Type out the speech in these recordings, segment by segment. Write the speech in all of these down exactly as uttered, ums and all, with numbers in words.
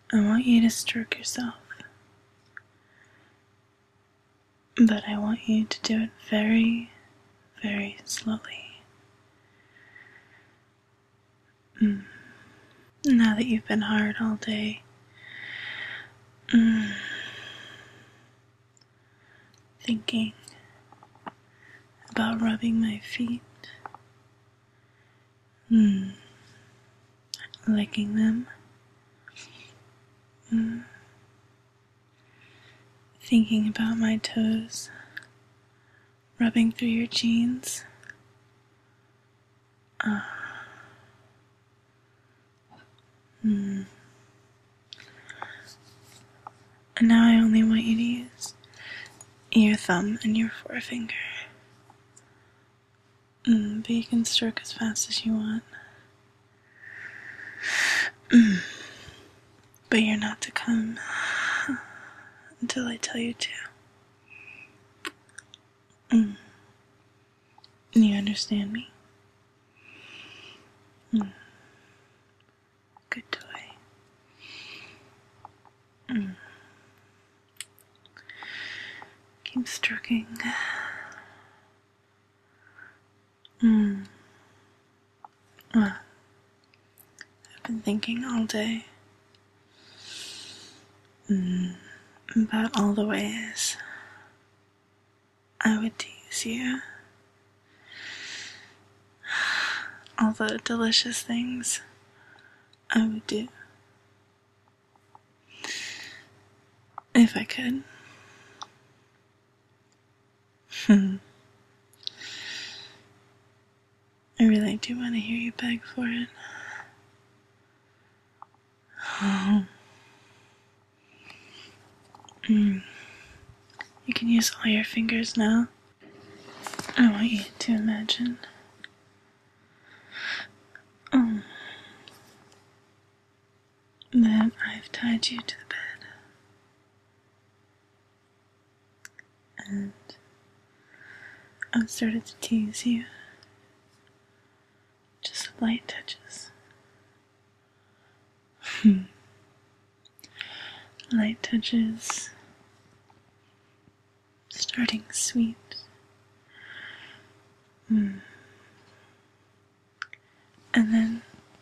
I want you to stroke yourself, but I want you to do it very, very slowly. Mm. Now that you've been hard all day, mm, thinking about rubbing my feet, mm, licking them, mm, thinking about my toes, rubbing through your jeans. Uh, mm. And now I only want you to use your thumb and your forefinger. Mm, but you can stroke as fast as you want. Mm. But you're not to come until I tell you to. Mm. You understand me? Mm. Good toy. Mm. Keep stroking. Mm. Well, I've been thinking all day mm, about all the ways I would tease you. All the delicious things I would do if I could. I really do want to hear you beg for it. Oh. Mm. You can use all your fingers now. I want you to imagine oh, that I've tied you to the bed. And I've started to tease you. Just light touches. Light touches. Starting sweet. Mm. And then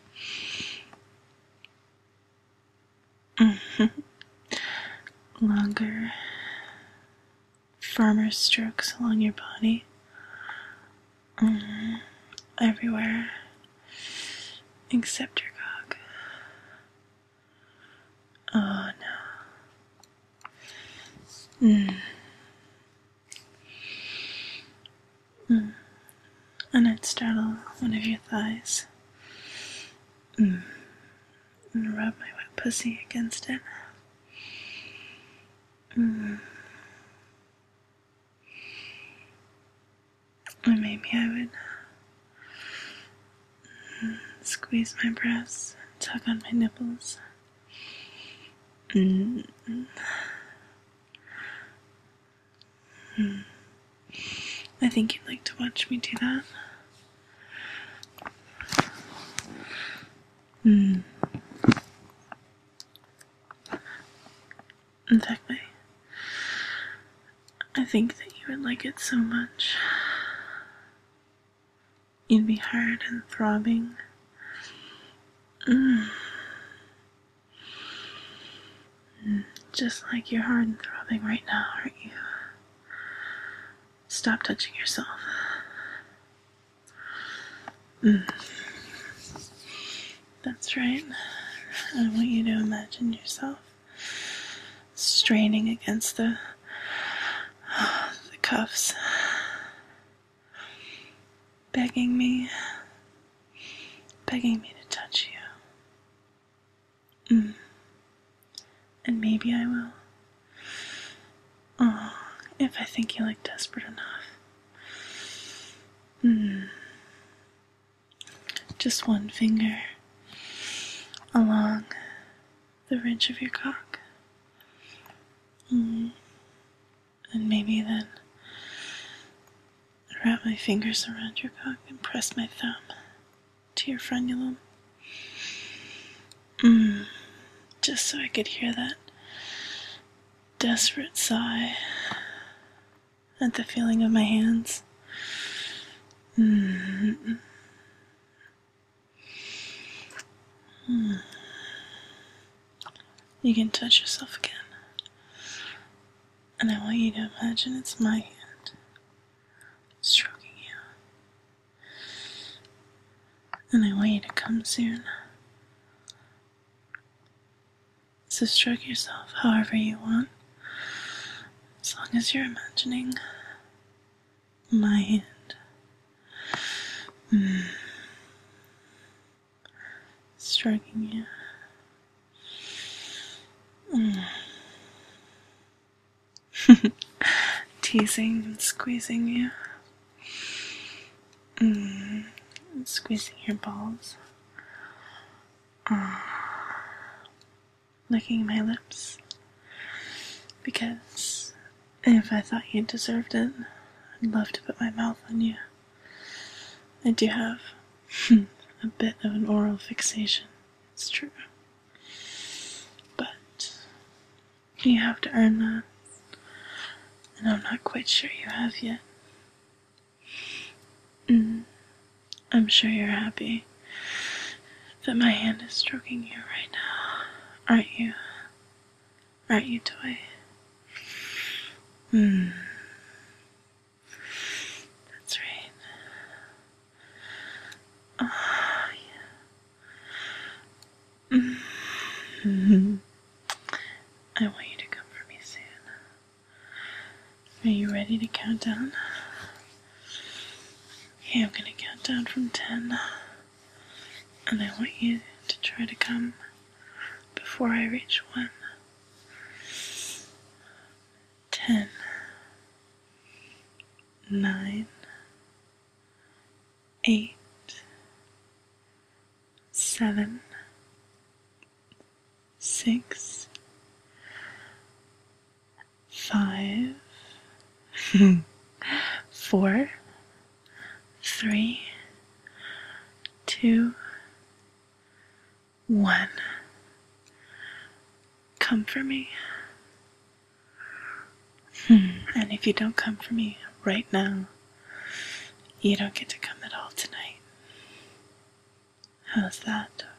longer, firmer strokes along your body. Mm. Everywhere except your cock. Oh no. Mm. Mm. And I'd straddle one of your thighs. Mm. And rub my wet pussy against it. Mm. And maybe I would mm, squeeze my breasts, tug on my nipples. Mm. Mm. I think you'd like to watch me do that. Mm. In fact, I, I think that you would like it so much. You'd be hard and throbbing. Mm. Mm. Just like you're hard and throbbing right now, aren't you? Stop touching yourself. Mm. That's right. I want you to imagine yourself straining against the, the cuffs, begging me, begging me to touch you. Mm. And maybe I will. Oh, if I think you look desperate enough. Mm. Just one finger along the ridge of your cock. Mm. And maybe then wrap my fingers around your cock and press my thumb to your frenulum. Mm. just so I could hear that desperate sigh at the feeling of my hands. Mm-hmm. Mm. You can touch yourself again. And I want you to imagine it's my hand stroking you. And I want you to come soon. So stroke yourself however you want, as long as you're imagining my hand. Mm. Stroking you. Mm. Teasing and squeezing you. Mm. And squeezing your balls. Mm. Licking my lips. Because if I thought you deserved it, I'd love to put my mouth on you. I do have a bit of an oral fixation, it's true. But you have to earn that, and I'm not quite sure you have yet. Mm. I'm sure you're happy that my hand is stroking you right now, aren't you? Aren't you, toy? Hmm. That's right. Oh, yeah. Mm-hmm. I want you to come for me soon. Are you ready to count down? Okay, I'm gonna count down from ten. And I want you to try to come before I reach one. Ten. Nine. Eight. Seven. Six. Five. Four. Three. Two. One. Come for me. Hmm. And if you don't come for me right now, you don't get to come at all tonight. How's that?